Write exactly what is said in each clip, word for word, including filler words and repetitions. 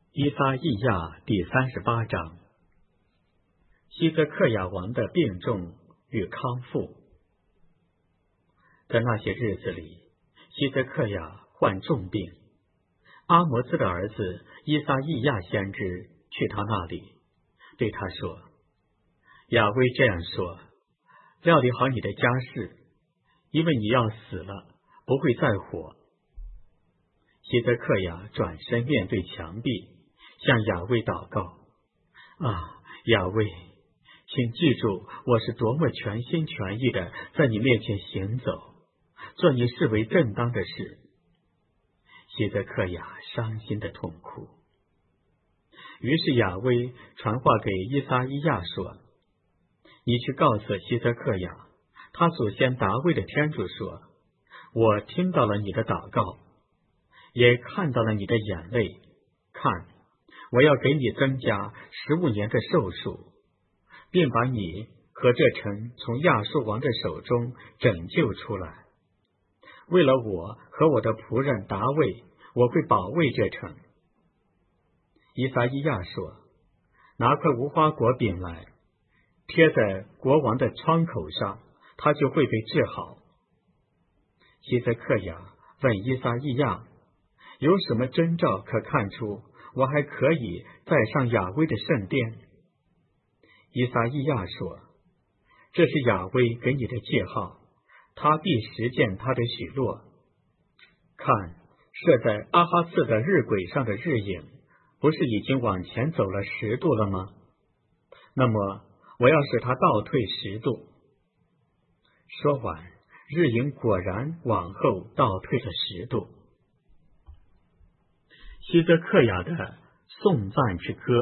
以撒意亚第三十八章。希泽克亚王的病重与康复。在那些日子里，希泽克亚患重病，阿摩斯的儿子以撒意亚先知去他那里，对他说：亚威这样说，料理好你的家事，因为你要死了，不会再活。希泽克亚转身面对墙壁，向亚威祷告：啊，亚威，请记住我是多么全心全意的在你面前行走，做你视为正当的事。希泽克亚伤心的痛哭。于是亚威传话给以撒意亚说：你去告诉希泽克亚，他祖先达味的天主说，我听到了你的祷告，也看到了你的眼泪，看，我要给你增加十五年的寿数，并把你和这城从亚述王的手中拯救出来。为了我和我的仆人达味，我会保卫这城。以撒意亚说：拿块无花果饼来，贴在国王的窗口上，他就会被治好。希泽克亚问以撒意亚：有什么征兆可看出我还可以再上亚威的圣殿？以撒意亚说：这是亚威给你的记号，他必实践他的许诺。看，设在阿哈次的日晷上的日影，不是已经往前走了十度了吗？那么我要使他倒退十度。说完，日影果然往后倒退了十度。希泽克亚的颂赞之歌。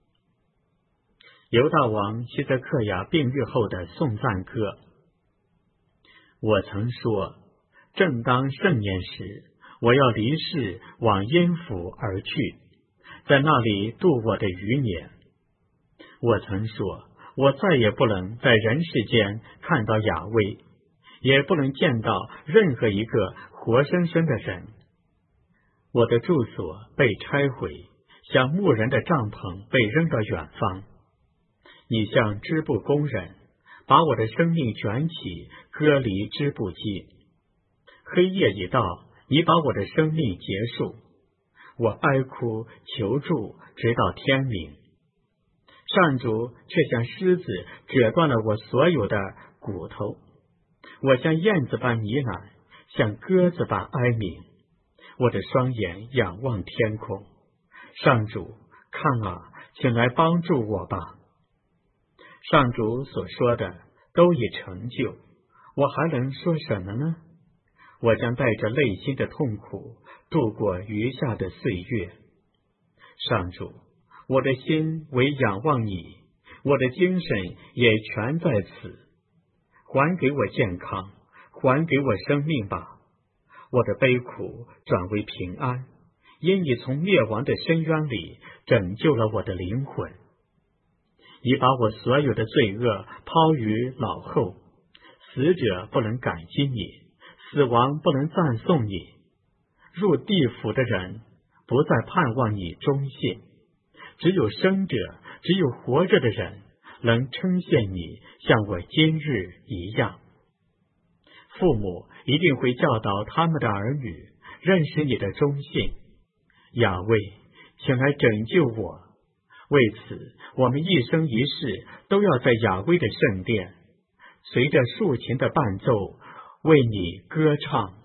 犹大王希泽克亚病愈后的颂赞歌。我曾说，正当盛年时，我要离世往阴府而去，在那里度我的余年。我曾说，我再也不能在人世间看到亚威，也不能见到任何一个活生生的人。我的住所被拆毁，像牧人的帐篷被扔到远方。你像织布工人，把我的生命卷起，割离织布机。黑夜已到，你把我的生命结束。我哀哭求助，直到天明。上主却像狮子折断了我所有的骨头。我像燕子般呢喃，像鸽子般哀鸣。我的双眼仰望天空。上主，看啊，请来帮助我吧。上主所说的都已成就，我还能说什么呢？我将带着内心的痛苦度过余下的岁月。上主，我的心唯仰望你，我的精神也全在此。还给我健康，还给我生命吧。我的悲苦转为平安，因你从灭亡的深渊里拯救了我的灵魂。你把我所有的罪恶抛于脑后，死者不能感激你，死亡不能赞颂你。入地府的人不再盼望你忠信，只有生者，只有活着的人能称羡你，像我今日一样。父母一定会教导他们的儿女认识你的忠信。亚威，请来拯救我。为此，我们一生一世都要在亚威的圣殿，随着竖琴的伴奏，为你歌唱。